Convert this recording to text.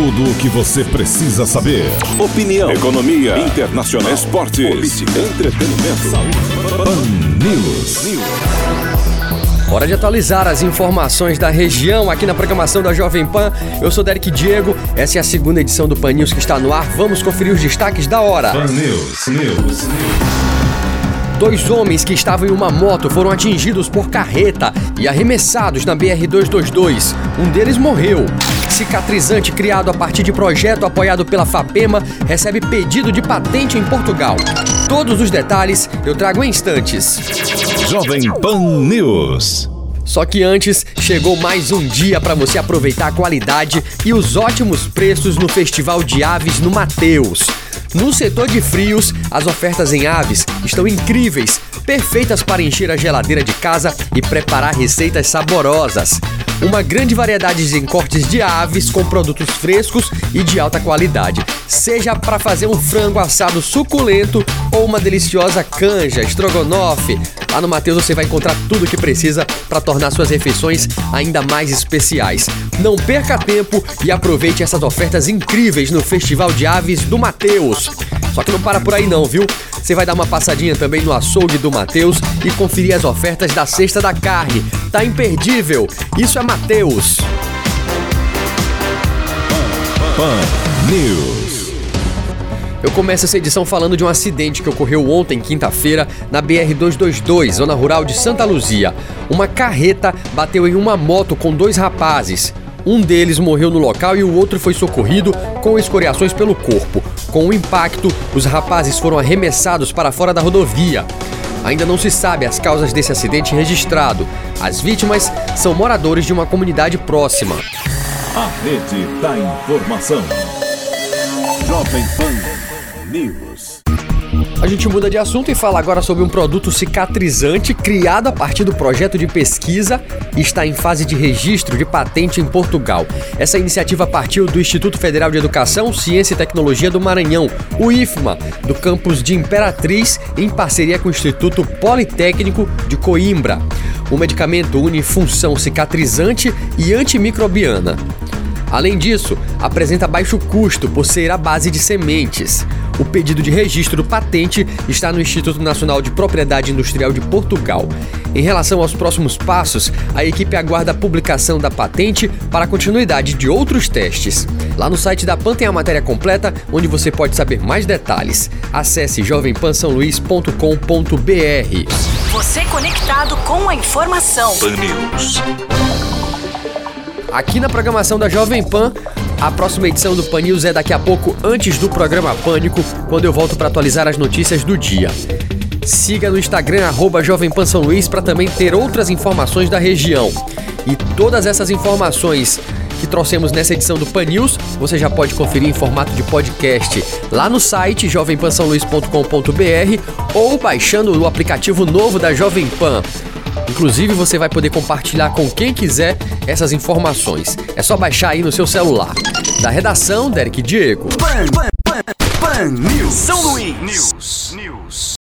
Tudo o que você precisa saber. Opinião, economia, internacional, esportes, política, entretenimento, saúde. Pan News. Hora de atualizar as informações da região aqui na programação da Jovem Pan. Eu sou Derek Diego, essa é a segunda edição do Pan News que está no ar. Vamos conferir os destaques da hora. Pan News. 2 homens que estavam em uma moto foram atingidos por carreta e arremessados na BR-222. Um deles morreu. Cicatrizante criado a partir de projeto apoiado pela FAPEMA recebe pedido de patente em Portugal. Todos os detalhes eu trago em instantes. Jovem Pan News. Só que antes, chegou mais um dia para você aproveitar a qualidade e os ótimos preços no Festival de Aves no Mateus. No setor de frios, as ofertas em aves estão incríveis, perfeitas para encher a geladeira de casa e preparar receitas saborosas. Uma grande variedade em cortes de aves com produtos frescos e de alta qualidade. Seja para fazer um frango assado suculento ou uma deliciosa canja, estrogonofe. Lá no Mateus você vai encontrar tudo o que precisa para tornar suas refeições ainda mais especiais. Não perca tempo e aproveite essas ofertas incríveis no Festival de Aves do Mateus. Só que não para por aí não, viu? Você vai dar uma passadinha também no açougue do Mateus e conferir as ofertas da Sexta da Carne. Tá imperdível! Isso é Mateus. Pan News. Eu começo essa edição falando de um acidente que ocorreu ontem, quinta-feira, na BR-222, zona rural de Santa Luzia. Uma carreta bateu em uma moto com 2 rapazes. Um deles morreu no local e o outro foi socorrido com escoriações pelo corpo. Com o impacto, os rapazes foram arremessados para fora da rodovia. Ainda não se sabe as causas desse acidente registrado. As vítimas são moradores de uma comunidade próxima. A rede da informação. Jovem Pan News. A gente muda de assunto e fala agora sobre um produto cicatrizante criado a partir do projeto de pesquisa e está em fase de registro de patente em Portugal. Essa iniciativa partiu do Instituto Federal de Educação, Ciência e Tecnologia do Maranhão, o IFMA, do campus de Imperatriz, em parceria com o Instituto Politécnico de Coimbra. O medicamento une função cicatrizante e antimicrobiana. Além disso, apresenta baixo custo por ser à base de sementes. O pedido de registro patente está no Instituto Nacional de Propriedade Industrial de Portugal. Em relação aos próximos passos, a equipe aguarda a publicação da patente para a continuidade de outros testes. Lá no site da PAN tem a matéria completa, onde você pode saber mais detalhes. Acesse jovempansaoluís.com.br. Você conectado com a informação. Pan News. Aqui na programação da Jovem Pan, a próxima edição do Pan News é daqui a pouco, antes do programa Pânico, quando eu volto para atualizar as notícias do dia. Siga no Instagram, @JovemPanSãoLuís, para também ter outras informações da região. E todas essas informações que trouxemos nessa edição do Pan News, você já pode conferir em formato de podcast lá no site jovempansaoluís.com.br ou baixando o aplicativo novo da Jovem Pan. Inclusive, você vai poder compartilhar com quem quiser essas informações. É só baixar aí no seu celular. Da redação, Derek Diego. Pan News. São Luís. News.